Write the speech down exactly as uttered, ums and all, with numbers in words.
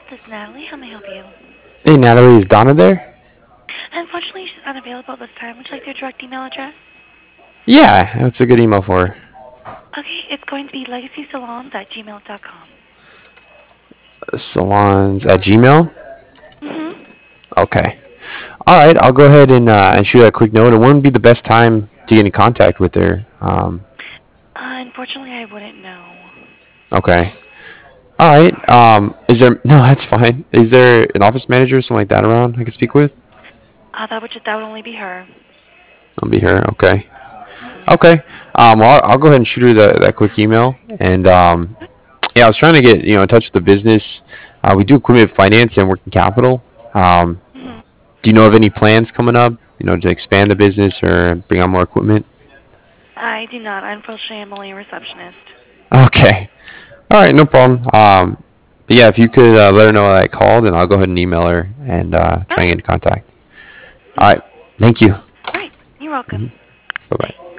This is Natalie. How may I help you? Hey Natalie, is Donna there? Unfortunately, she's unavailable at this time. Would you like their direct email address? Yeah, that's a good email for her. Okay, it's going to be legacysalons at gmail dot com. Salons at Gmail. Mm-hmm. Okay. All right, I'll go ahead and uh, and shoot her a quick note. And when would be the best time to get in contact with her? Um, Uh, unfortunately, I wouldn't know. okay. All right. Um, is there? No, that's fine. Is there an office manager or something like that around I could speak with? Uh, that would just, that would only be her. I'll be here. Okay. Mm-hmm. Okay. Um, well, I'll, I'll go ahead and shoot her the, that quick email. And um, yeah, I was trying to get you know in touch with the business. Uh, we do equipment finance and working capital. Um, Mm-hmm. Do you know of any plans coming up, you know, to expand the business or bring on more equipment? I do not. Unfortunately, I'm only a receptionist. Okay. All right, no problem. Um, but yeah, if you could uh, let her know that I called, and I'll go ahead and email her and uh, All try and right. get in contact. All Mm-hmm. right. Thank you. All right. You're welcome. Hmm. Bye Bye. bye.